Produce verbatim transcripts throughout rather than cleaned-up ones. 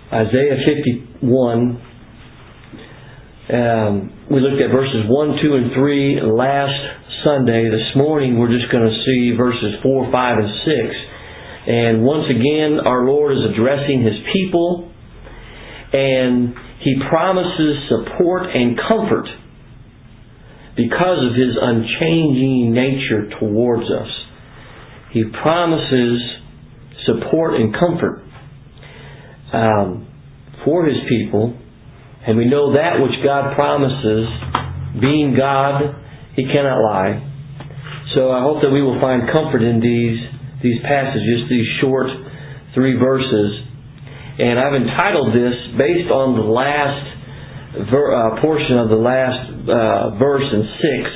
Isaiah fifty-one. Um, we looked at verses one, two, and three last Sunday. This morning we're just going to see verses four, five, and six. And once again, our Lord is addressing His people, and He promises support and comfort because of His unchanging nature towards us. He promises support and comfort um, for His people. And we know that which God promises, being God, He cannot lie. So I hope that we will find comfort in these these passages, these short three verses. And I've entitled this based on the last ver, uh, portion of the last uh, verse in six.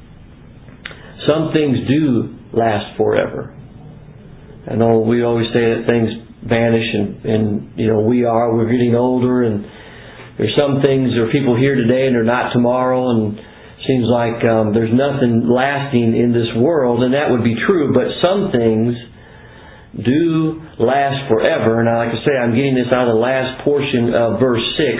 Some things do last forever. I know we always say that things vanish, and, and you know we are. We're getting older, and there's some things. There are people here today, and they're not tomorrow, and it seems like um, there's nothing lasting in this world, and that would be true. But some things do last forever. And like I say, I'm getting this out of the last portion of verse six,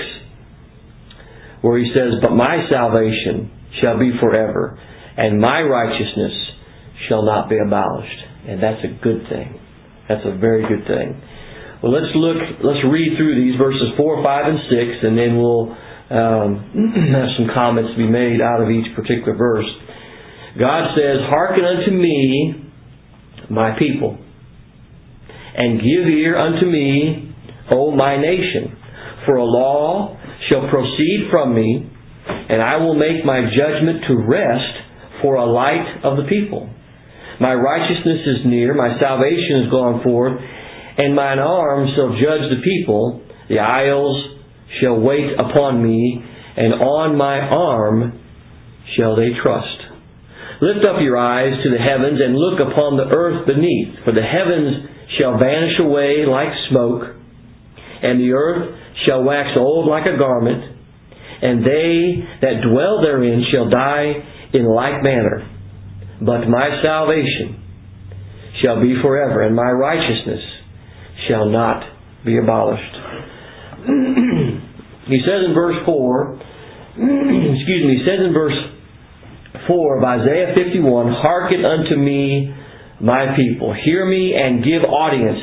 where He says, "But my salvation shall be forever, and my righteousness shall not be abolished." And that's a good thing. That's a very good thing. Well, let's look, let's read through these verses four, five, and six, and then we'll um, have some comments to be made out of each particular verse. God says, "Hearken unto me, my people, and give ear unto me, O my nation. For a law shall proceed from me, and I will make my judgment to rest for a light of the people. My righteousness is near, my salvation is gone forth, and mine arm shall judge the people. The isles shall wait upon me, and on my arm shall they trust. Lift up your eyes to the heavens, and look upon the earth beneath. For the heavens shall vanish away like smoke, and the earth shall wax old like a garment, and they that dwell therein shall die in like manner. But my salvation shall be forever, and my righteousness shall not be abolished." He says in verse four, excuse me, he says in verse four of Isaiah fifty-one, "Hearken unto me, my people. Hear me and give audience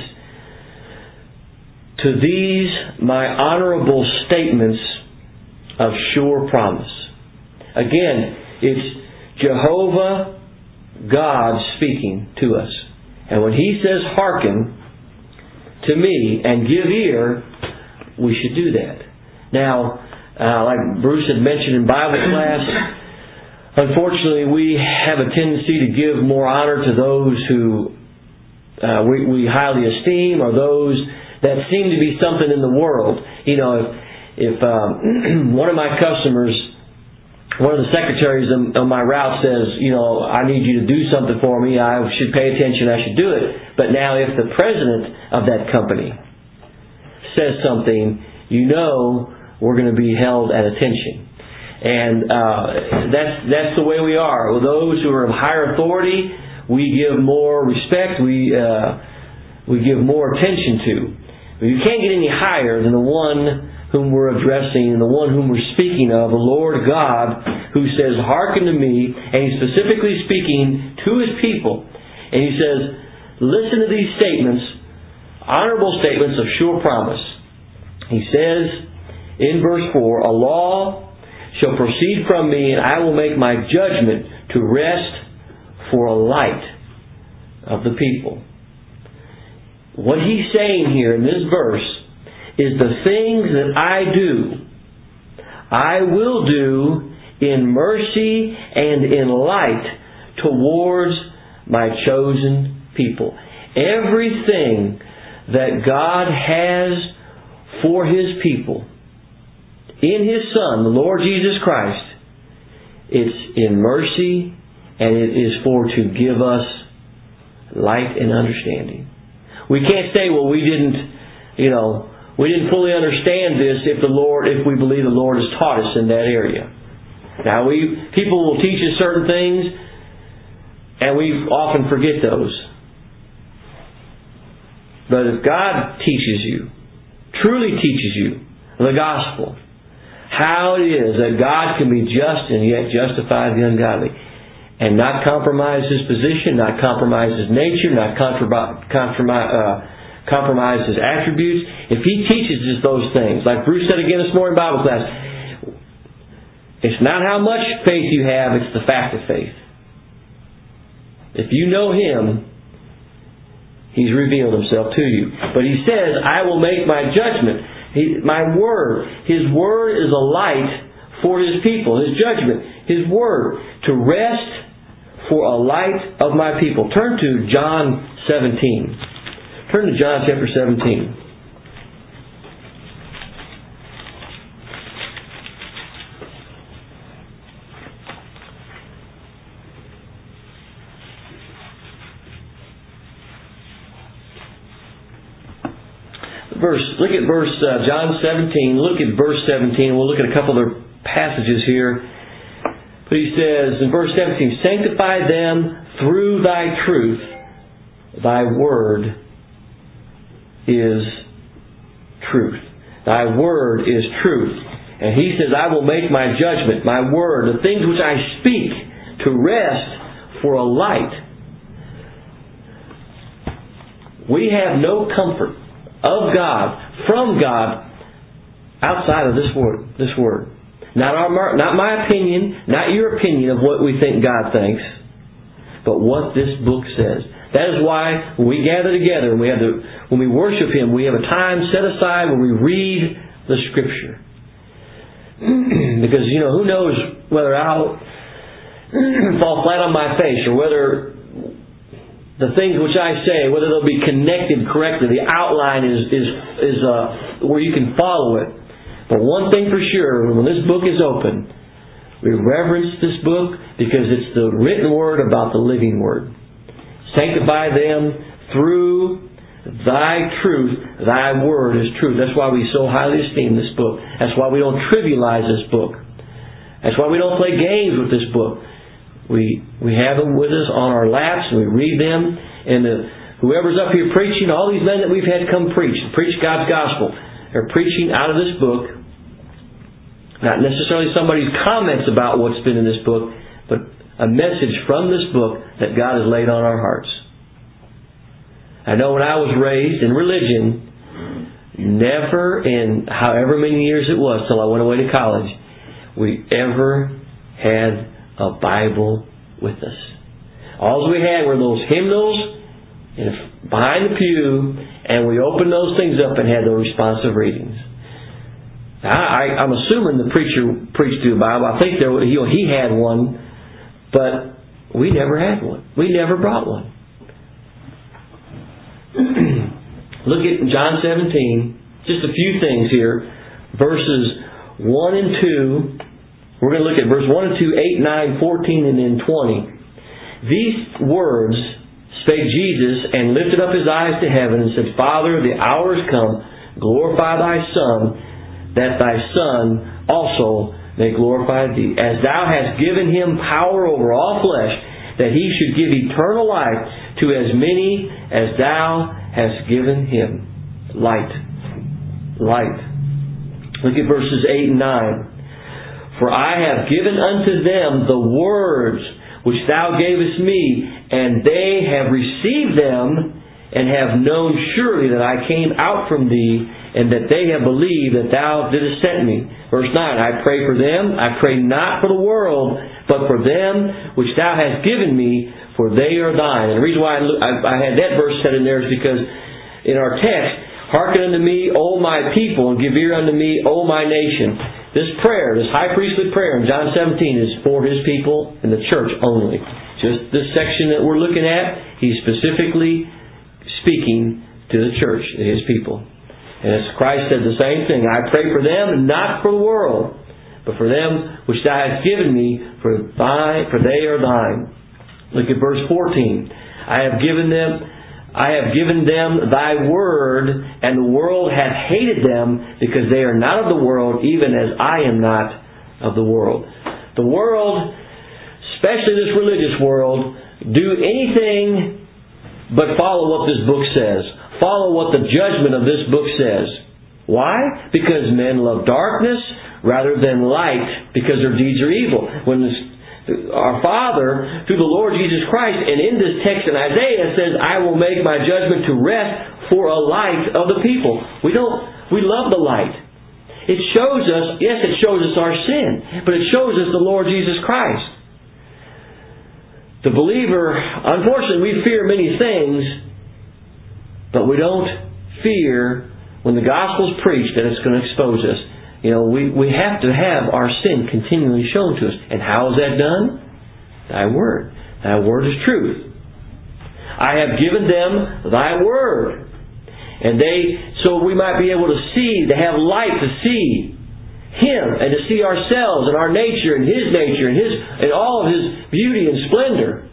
to these my honorable statements of sure promise." Again, it's Jehovah God speaking to us. And when He says, "Hearken to me and give ear," we should do that. Now, uh, like Bruce had mentioned in Bible class, unfortunately we have a tendency to give more honor to those who uh, we, we highly esteem, or those that seem to be something in the world. You know, if, if um, one of my customers, one of the secretaries on my route says, you know, "I need you to do something for me, I should pay attention, I should do it." But now if the president of that company says something, you know we're going to be held at attention. And uh, that's that's the way we are. With those who are of higher authority, we give more respect, we uh, we give more attention to. But you can't get any higher than the one whom we're addressing, and the one whom we're speaking of, the Lord God, who says, "Hearken to me," and He's specifically speaking to His people. And He says, listen to these statements, honorable statements of sure promise. He says in verse four, "A law shall proceed from me, and I will make my judgment to rest for a light of the people." What He's saying here in this verse is the things that I do, I will do in mercy and in light towards my chosen people. Everything that God has for His people in His Son, the Lord Jesus Christ, it's in mercy, and it is for to give us light and understanding. We can't say, well, we didn't, you know, we didn't fully understand this if the Lord, if we believe the Lord has taught us in that area. Now, we people will teach us certain things, and we often forget those. But if God teaches you truly teaches you the gospel. How it is that God can be just and yet justify the ungodly. And not compromise His position, not compromise His nature, not compromise, compromise, uh, compromise His attributes. If He teaches us those things, like Bruce said again this morning in Bible class, it's not how much faith you have, it's the fact of faith. If you know Him, He's revealed Himself to you. But He says, I will make my judgment. He, my word. His word is a light for His people. His judgment. His word. To rest for a light of my people. Turn to John seventeen. Turn to John chapter seventeen. Verse, look at verse uh, John seventeen. Look at verse seventeen. We'll look at a couple other passages here. But he says in verse seventeen, sanctify them through thy truth. Thy word is truth. Thy word is truth. And he says, I will make my judgment, my word, the things which I speak, to rest for a light. We have no comfort of God, from God, outside of this word. This word. Not our, not my opinion, not your opinion of what we think God thinks, but what this book says. That is why when we gather together and we have the, when we worship Him, we have a time set aside when we read the Scripture. Because, you know, who knows whether I'll fall flat on my face or whether the things which I say, whether they'll be connected correctly. The outline is is is uh, where you can follow it. But one thing for sure, when this book is open, we reverence this book because it's the written word about the living word. Sanctify them through thy truth. Thy word is truth. That's why we so highly esteem this book. That's why we don't trivialize this book. That's why we don't play games with this book. We we have them with us on our laps and we read them. And the, whoever's up here preaching, all these men that we've had come preach, preach God's gospel, they're preaching out of this book. Not necessarily somebody's comments about what's been in this book, but a message from this book that God has laid on our hearts. I know when I was raised in religion, never in however many years it was till I went away to college, we ever had a Bible with us. All we had were those hymnals in, behind the pew, and we opened those things up and had those responsive readings. I, I, I'm assuming the preacher preached through the Bible. I think there, he, he had one, but we never had one. We never brought one. Look at John seventeen. Just a few things here. Verses one and two. We're going to look at verse one and two, eight, nine, fourteen, and then twenty. These words spake Jesus and lifted up His eyes to heaven and said, Father, the hour is come. Glorify Thy Son, that Thy Son also may glorify Thee. As Thou hast given Him power over all flesh, that He should give eternal life to as many as Thou hast given Him. Light. Light. Look at verses eight and nine. For I have given unto them the words which Thou gavest me, and they have received them, and have known surely that I came out from Thee, and that they have believed that Thou didst send me. Verse nine, I pray for them, I pray not for the world, but for them which Thou hast given me, for they are Thine. And the reason why I, I, I had that verse set in there is because in our text, hearken unto me, O my people, and give ear unto me, O my nation. This prayer, this high priestly prayer in John seventeen is for His people and the church only. Just this section that we're looking at, He's specifically speaking to the church, His people. And as Christ said the same thing, I pray for them, not for the world, but for them which Thou hast given me, for thy, for they are Thine. Look at verse fourteen. I have given them I have given them Thy word, and the world hath hated them, because they are not of the world, even as I am not of the world. The world, especially this religious world, do anything but follow what this book says. Follow what the judgment of this book says. Why? Because men love darkness rather than light, because their deeds are evil. When this, our Father, through the Lord Jesus Christ, and in this text in Isaiah says, I will make my judgment to rest for a light of the people. We don't, we love the light. It shows us, yes, it shows us our sin, but it shows us the Lord Jesus Christ. The believer, unfortunately, we fear many things, but we don't fear when the gospel is preached that it's going to expose us. You know, we, we have to have our sin continually shown to us. And how is that done? Thy word. Thy word is truth. I have given them Thy word. And they, so we might be able to see, to have light to see Him, and to see ourselves and our nature and His nature and His and all of His beauty and splendor.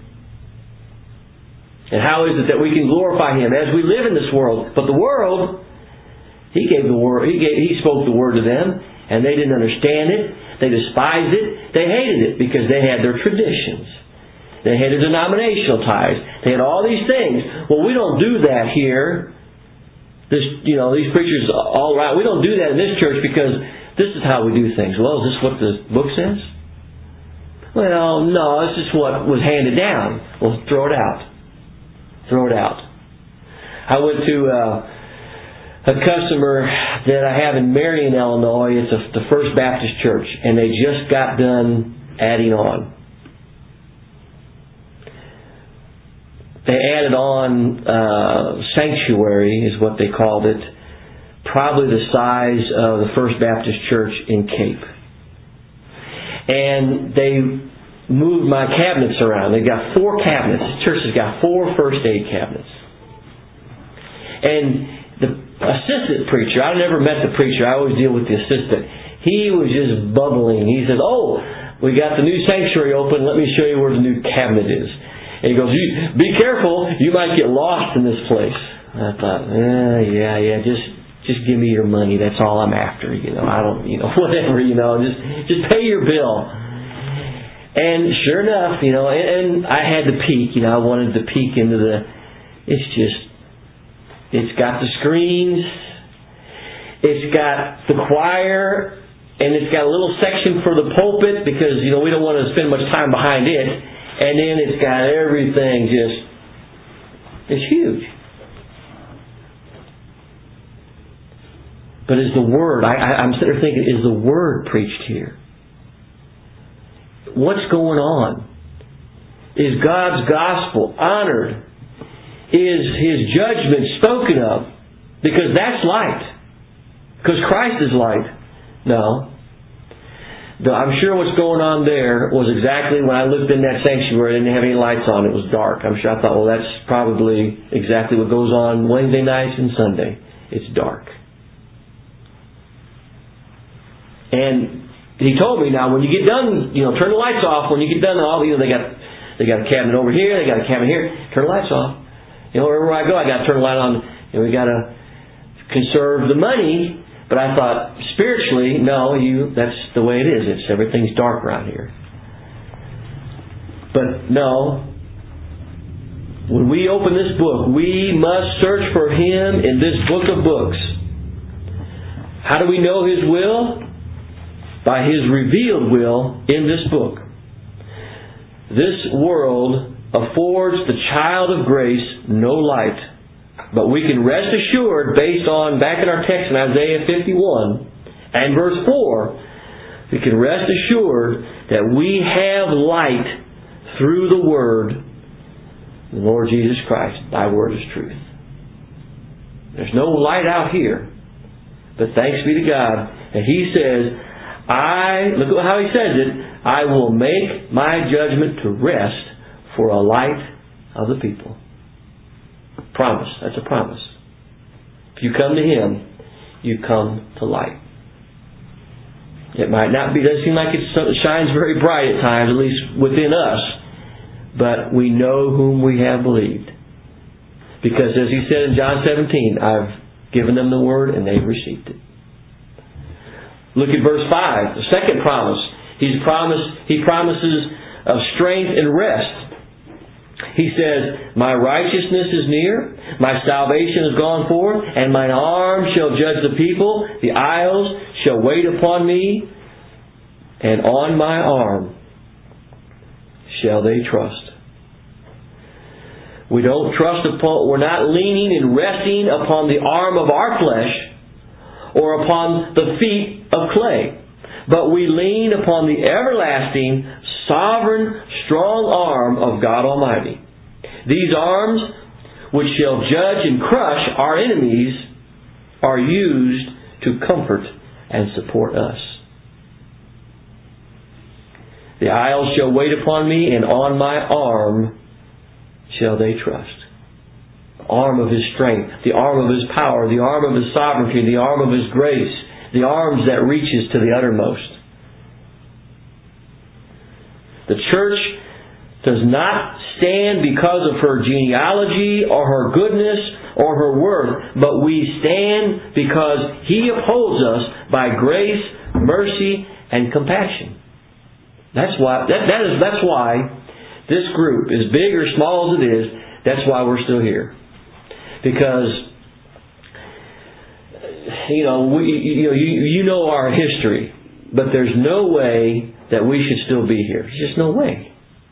And how is it that we can glorify Him as we live in this world? But the world, He gave the word. He gave, He spoke the word to them, and they didn't understand it. They despised it. They hated it because they had their traditions. They had their denominational ties. They had all these things. Well, we don't do that here. This, you know, these preachers all around. We don't do that in this church because this is how we do things. Well, is this what the book says? Well, no, it's just what was handed down. Well, throw it out. Throw it out. I went to uh, a customer that I have in Marion, Illinois. It's a, the First Baptist Church, and they just got done adding on. They added on uh, sanctuary, is what they called it, probably the size of the First Baptist Church in Cape. And they moved my cabinets around. They got four cabinets. The church has got four first aid cabinets. And the assistant preacher, I never met the preacher, I always deal with the assistant. He was just bubbling. He says, oh, we got the new sanctuary open. Let me show you where the new cabinet is. And he goes, you, be careful, you might get lost in this place. And I thought, eh, yeah, yeah, just just give me your money. That's all I'm after. You know, I don't, you know, whatever, you know, just just pay your bill. And sure enough, you know, and, and I had to peek. You know, I wanted to peek into the. It's just, it's got the screens, it's got the choir, and it's got a little section for the pulpit because you know we don't want to spend much time behind it. And then it's got everything just, it's huge. But is the Word, I, I, I'm sitting there thinking, is the Word preached here? What's going on? Is God's gospel honored? Is His judgment spoken of? Because that's light. Because Christ is light. No. I'm sure what's going on there was exactly when I looked in that sanctuary, it didn't have any lights on, it was dark. I'm sure I thought, well, that's probably exactly what goes on Wednesday nights and Sunday. It's dark. And he told me, now when you get done, you know, turn the lights off. When you get done, all you know, they got they got a cabinet over here, they got a cabinet here. Turn the lights off. You know, wherever I go, I got to turn the light on. And we got to conserve the money. But I thought, spiritually, no, you that's the way it is. It's everything's dark around here. But no, when we open this book, we must search for Him in this book of books. How do we know His will? By His revealed will in this book. This world affords the child of grace no light. But we can rest assured, based on, back in our text in Isaiah fifty-one and verse four, we can rest assured that we have light through the Word, the Lord Jesus Christ. Thy Word is truth. There's no light out here. But thanks be to God that He says, I, look at how He says it, I will make my judgment to rest for a light of the people. Promise. That's a promise. If you come to Him, you come to light. It might not be, it doesn't seem like it shines very bright at times, at least within us, but we know whom we have believed. Because as He said in John seventeen, I've given them the Word and they've received it. Look at verse five, the second promise. He's promised, He promises of strength and rest. He says, my righteousness is near, my salvation has gone forth, and mine arm shall judge the people. The isles shall wait upon me, and on my arm shall they trust. We don't trust upon, we're not leaning and resting upon the arm of our flesh or upon the feet of clay, but we lean upon the everlasting, sovereign, strong arm of God Almighty. These arms, which shall judge and crush our enemies, are used to comfort and support us. The isles shall wait upon me, and on my arm shall they trust. The arm of His strength, the arm of His power, the arm of His sovereignty, the arm of His grace, the arms that reaches to the uttermost. The church does not stand because of her genealogy or her goodness or her worth, but we stand because He upholds us by grace, mercy, and compassion. That's why that, that is that's why this group, as big or small as it is, that's why we're still here. Because you know we you know you, you know our history, but there's no way that we should still be here. There's just no way.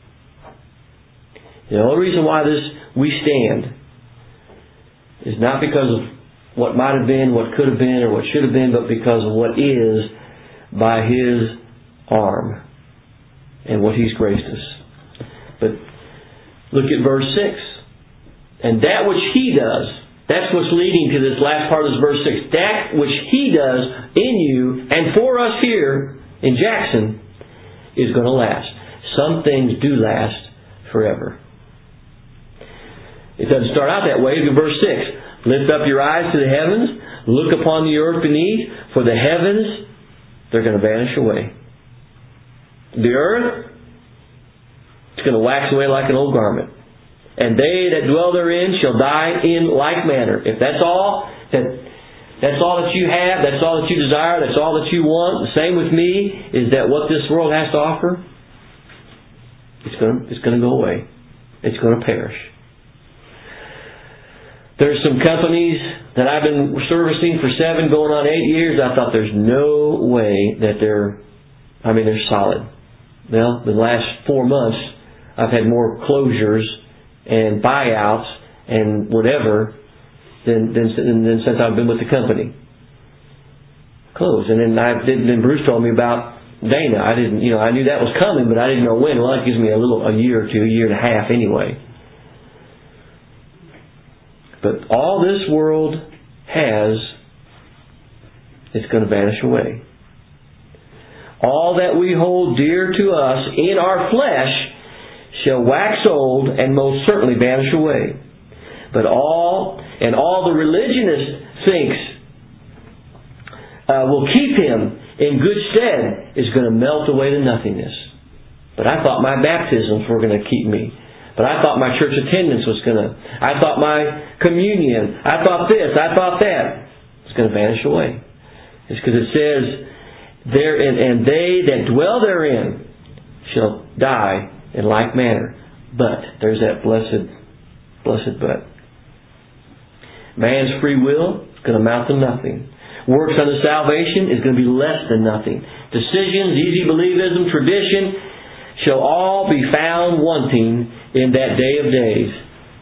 The only reason why this we stand is not because of what might have been, what could have been, or what should have been, but because of what is by His arm and what He's graced us. But look at verse six. And that which He does, that's what's leading to this last part of this verse six. That which He does in you and for us here in Jackson is going to last. Some things do last forever. It doesn't start out that way. Look at verse six. Lift up your eyes to the heavens. Look upon the earth beneath. For the heavens, they're going to vanish away. The earth, it's going to wax away like an old garment. And they that dwell therein shall die in like manner. If that's all that that's all that you have, that's all that you desire, that's all that you want, the same with me, is that what this world has to offer, it's going to, it's going to go away. It's going to perish. There's some companies that I've been servicing for seven, going on eight years. I thought there's no way that they're, I mean, they're solid. Well, the last four months, I've had more closures and buyouts and whatever than, than, than since I've been with the company. Closed. And then I didn't, then Bruce told me about Dana. I didn't, you know, I knew that was coming, but I didn't know when. Well, that gives me a little, a year or two, a year and a half anyway. But all this world has, it's going to vanish away. All that we hold dear to us in our flesh shall wax old and most certainly vanish away. But all, and all the religionist thinks uh, will keep him in good stead is going to melt away to nothingness. But I thought my baptisms were going to keep me. But I thought my church attendance was going to, I thought my communion, I thought this, I thought that. It's going to vanish away. It's because it says, there and, and they that dwell therein shall die in like manner. But, there's that blessed, blessed but. Man's free will is going to amount to nothing. Works unto salvation is going to be less than nothing. Decisions, easy believism, tradition shall all be found wanting in that day of days.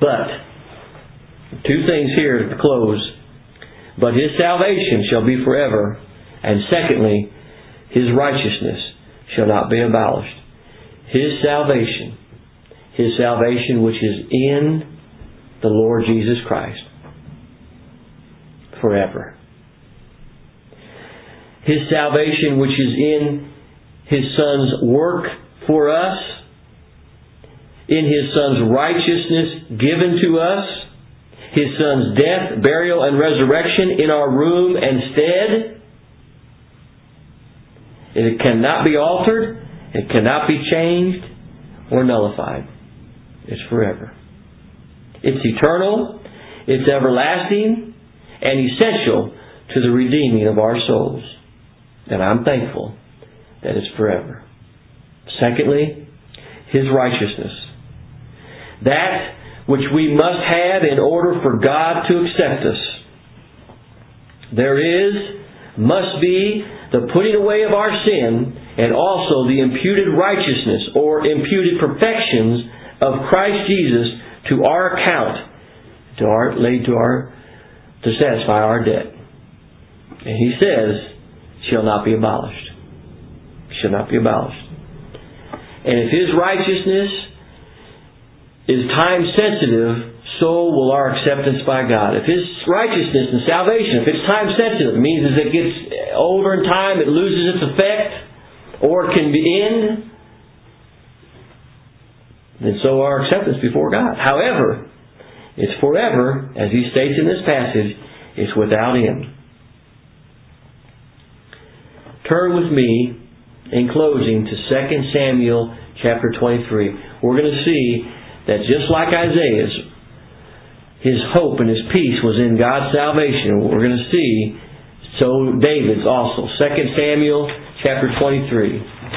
But, two things here to close. But His salvation shall be forever. And secondly, His righteousness shall not be abolished. His salvation, His salvation which is in the Lord Jesus Christ, forever. His salvation which is in His Son's work for us, in His Son's righteousness given to us, His Son's death, burial, and resurrection in our room and stead. It cannot be altered. It cannot be changed or nullified. It's forever. It's eternal. It's everlasting and essential to the redeeming of our souls. And I'm thankful that it's forever. Secondly, His righteousness. that which we must have in order for God to accept us. There is, must be, the putting away of our sin and also the imputed righteousness or imputed perfections of Christ Jesus to our account, to our, laid to our, to satisfy our debt. And He says, shall not be abolished. Shall not be abolished. And if His righteousness is time sensitive, so will our acceptance by God. If His righteousness and salvation, if it's time sensitive, it means as it gets older in time, it loses its effect, or it can be end, then so our acceptance before God. However, it's forever, as He states in this passage, it's without end. Turn with me, in closing, to Second Samuel chapter twenty-three. We're going to see that just like Isaiah's, his hope and his peace was in God's salvation. We're going to see, so David's also. Second Samuel chapter twenty-three.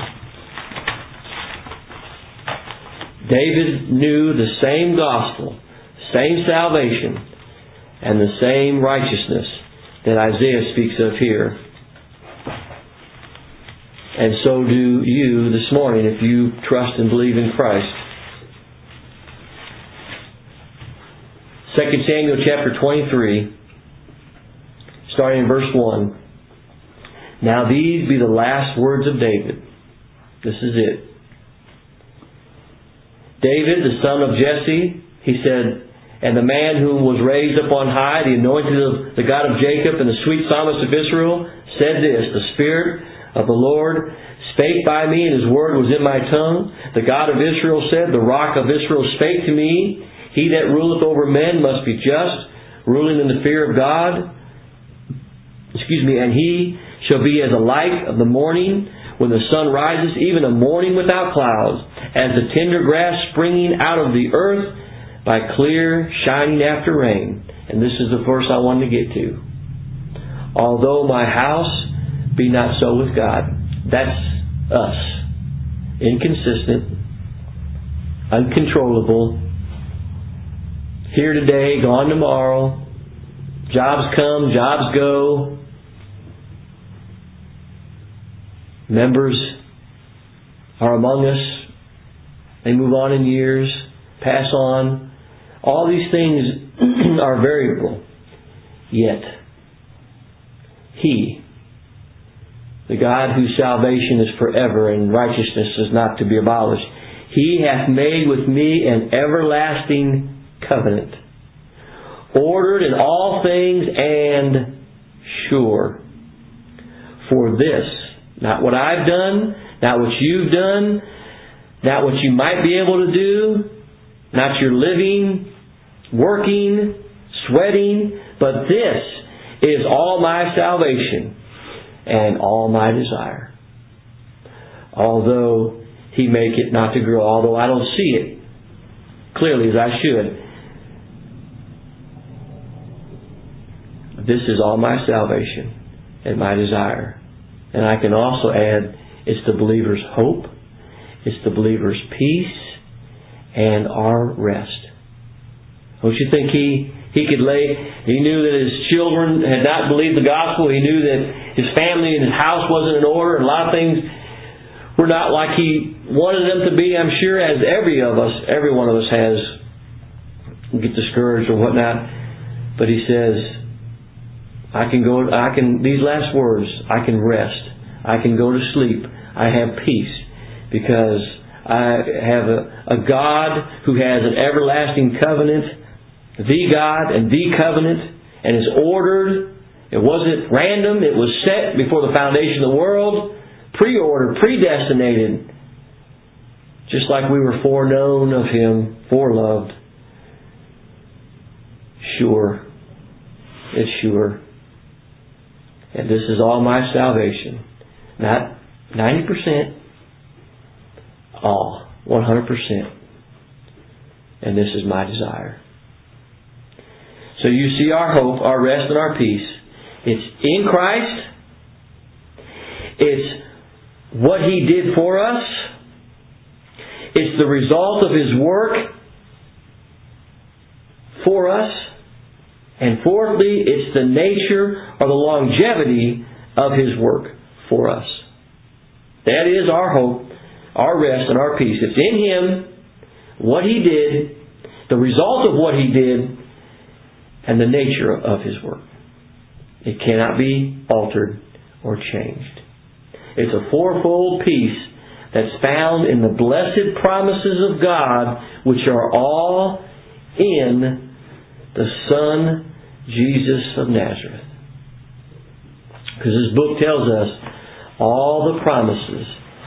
David knew the same gospel, same salvation, and the same righteousness that Isaiah speaks of here. And so do you this morning if you trust and believe in Christ. Second Samuel chapter twenty-three, starting in verse one. Now these be the last words of David. This is it. David, the son of Jesse, he said, and the man who was raised up on high, the anointed of the God of Jacob and the sweet psalmist of Israel, said this, the Spirit of the Lord spake by me, and His word was in my tongue. The God of Israel said, the rock of Israel spake to me. He that ruleth over men must be just, ruling in the fear of God. Excuse me, and he shall be as a light of the morning when the sun rises, even a morning without clouds, as the tender grass springing out of the earth by clear shining after rain. And this is the verse I wanted to get to. Although my house be not so with God. That's us. Inconsistent, uncontrollable, here today, gone tomorrow, jobs come, jobs go, members are among us, they move on in years, pass on. All these things are variable. Yet, He, the God whose salvation is forever and righteousness is not to be abolished, He hath made with me an everlasting covenant, ordered in all things and sure. For this, not what I've done, not what you've done, not what you might be able to do, not your living, working, sweating, but this is all my salvation and all my desire. Although He make it not to grow, although I don't see it clearly as I should, this is all my salvation and my desire. And I can also add, it's the believer's hope, it's the believer's peace, and our rest. Don't you think he he could lay, he knew that his children had not believed the gospel, he knew that his family and his house wasn't in order, and a lot of things were not like he wanted them to be, I'm sure, as every of us, every one of us has, get discouraged or whatnot. But he says, I can go, I can, these last words, I can rest. I can go to sleep. I have peace because I have a, a God who has an everlasting covenant, the God and the covenant, and is ordered. It wasn't random. It was set before the foundation of the world, pre-ordered, predestinated, just like we were foreknown of Him, foreloved. Sure. It's sure. And this is all my salvation. Not ninety percent. All. one hundred percent. And this is my desire. So you see our hope, our rest, and our peace. It's in Christ. It's what He did for us. It's the result of His work for us. And fourthly, it's the nature or the longevity of His work for us. That is our hope, our rest, and our peace. It's in Him, what He did, the result of what He did, and the nature of His work. It cannot be altered or changed. It's a fourfold peace that's found in the blessed promises of God, which are all in the Son, Jesus of Nazareth. Because this book tells us all the promises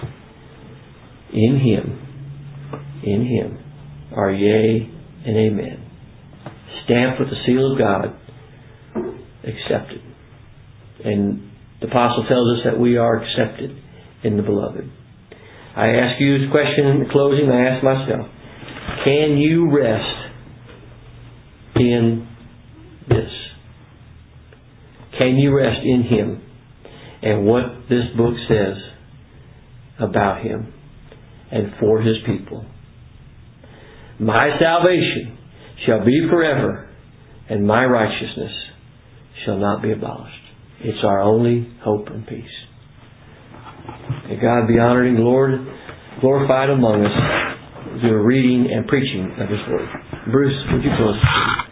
in Him, in Him, are yea and amen. Stamped with the seal of God, accepted. And the Apostle tells us that we are accepted in the Beloved. I ask you this question in closing, I ask myself, can you rest in this? Can you rest in Him and what this book says about Him and for His people? My salvation shall be forever, and my righteousness shall not be abolished. It's our only hope and peace. May God be honored and glorified among us through the reading and preaching of His Word. Bruce, would you close?